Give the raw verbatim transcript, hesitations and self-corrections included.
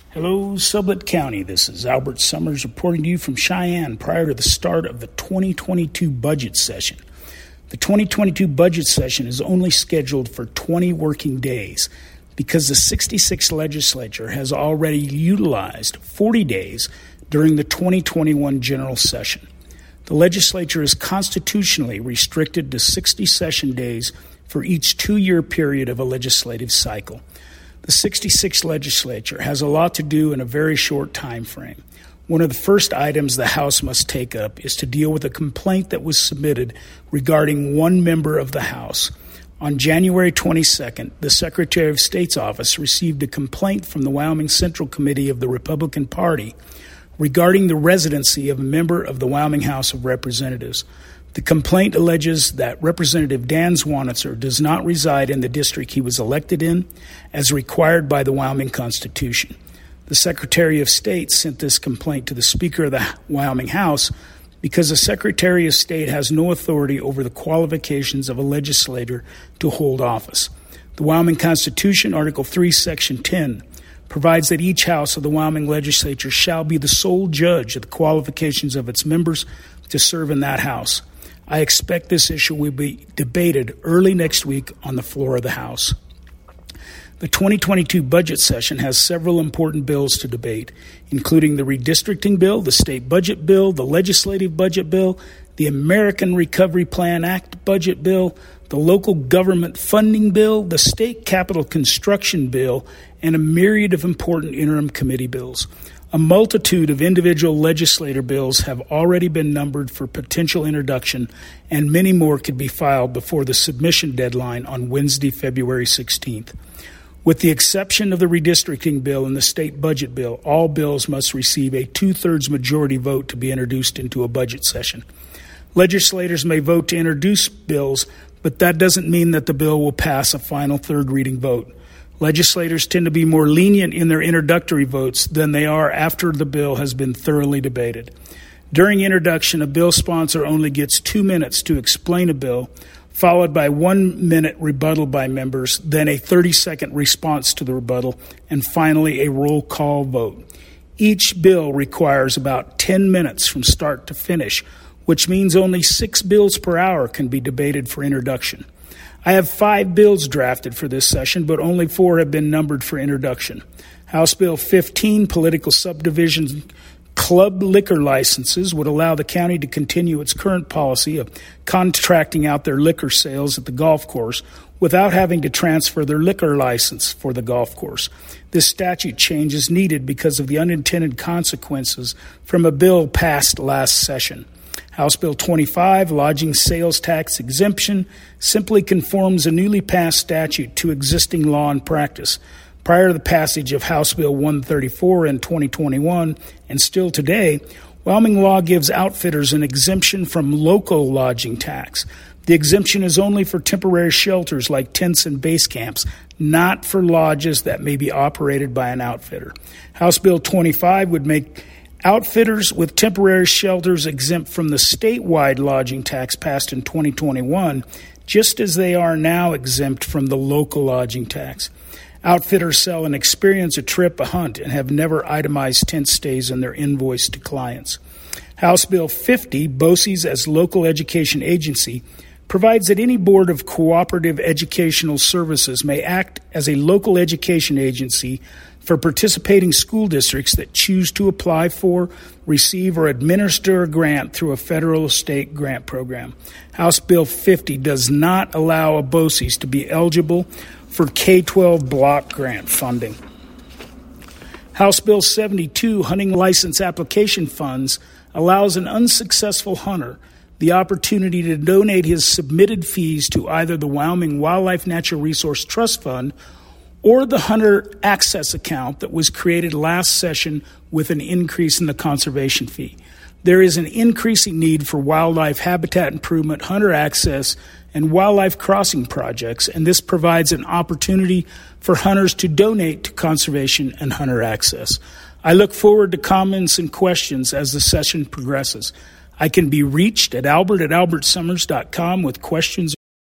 Hello, Sublette County. This is Albert Summers reporting to you from Cheyenne prior to the start of the twenty twenty-two budget session. The twenty twenty-two budget session is only scheduled for twenty working days because the sixty-sixth legislature has already utilized forty days during the twenty twenty-one general session. The legislature is constitutionally restricted to sixty session days for each two-year period of a legislative cycle. The sixty-sixth legislature has a lot to do in a very short time frame. One of the first items the House must take up is to deal with a complaint that was submitted regarding one member of the House. On January twenty-second, the Secretary of State's office received a complaint from the Wyoming Central Committee of the Republican Party regarding the residency of a member of the Wyoming House of Representatives. The complaint alleges that Representative Dan Zwanitzer does not reside in the district he was elected in, as required by the Wyoming Constitution. The Secretary of State sent this complaint to the Speaker of the Wyoming House because the Secretary of State has no authority over the qualifications of a legislator to hold office. The Wyoming Constitution, Article three, Section ten, provides that each house of the Wyoming legislature shall be the sole judge of the qualifications of its members to serve in that house. I expect this issue will be debated early next week on the floor of the House. The twenty twenty-two budget session has several important bills to debate, including the redistricting bill, the state budget bill, the legislative budget bill, the American Recovery Plan Act budget bill, the local government funding bill, the state capital construction bill, and a myriad of important interim committee bills. A multitude of individual legislator bills have already been numbered for potential introduction, and many more could be filed before the submission deadline on Wednesday, February sixteenth. With the exception of the redistricting bill and the state budget bill, all bills must receive a two-thirds majority vote to be introduced into a budget session. Legislators may vote to introduce bills, but that doesn't mean that the bill will pass a final third reading vote. Legislators tend to be more lenient in their introductory votes than they are after the bill has been thoroughly debated. During introduction, a bill sponsor only gets two minutes to explain a bill, followed by one minute rebuttal by members, then a thirty-second response to the rebuttal, and finally a roll call vote. Each bill requires about ten minutes from start to finish, which means only six bills per hour can be debated for introduction. I have five bills drafted for this session, but only four have been numbered for introduction. House Bill fifteen, Political Subdivision Club Liquor Licenses, would allow the county to continue its current policy of contracting out their liquor sales at the golf course without having to transfer their liquor license for the golf course. This statute change is needed because of the unintended consequences from a bill passed last session. House Bill twenty-five, Lodging Sales Tax Exemption, simply conforms a newly passed statute to existing law and practice. Prior to the passage of House Bill one thirty-four in twenty twenty-one, and still today, Wyoming law gives outfitters an exemption from local lodging tax. The exemption is only for temporary shelters like tents and base camps, not for lodges that may be operated by an outfitter. House Bill twenty-five would make outfitters with temporary shelters exempt from the statewide lodging tax passed in twenty twenty-one, just as they are now exempt from the local lodging tax. Outfitters sell an experience, a trip, a hunt, and have never itemized tent stays in their invoice to clients. House Bill fifty, B O C E S as local education agency, provides that any board of cooperative educational services may act as a local education agency for participating school districts that choose to apply for, receive, or administer a grant through a federal or state grant program. House Bill fifty does not allow a B O C E S to be eligible for K twelve block grant funding. House Bill seventy-two, Hunting License Application Funds, allows an unsuccessful hunter the opportunity to donate his submitted fees to either the Wyoming Wildlife Natural Resource Trust Fund or the Hunter Access Account that was created last session with an increase in the conservation fee. There is an increasing need for wildlife habitat improvement, hunter access, and wildlife crossing projects, and this provides an opportunity for hunters to donate to conservation and hunter access. I look forward to comments and questions as the session progresses. I can be reached at albert at albert summers dot com with questions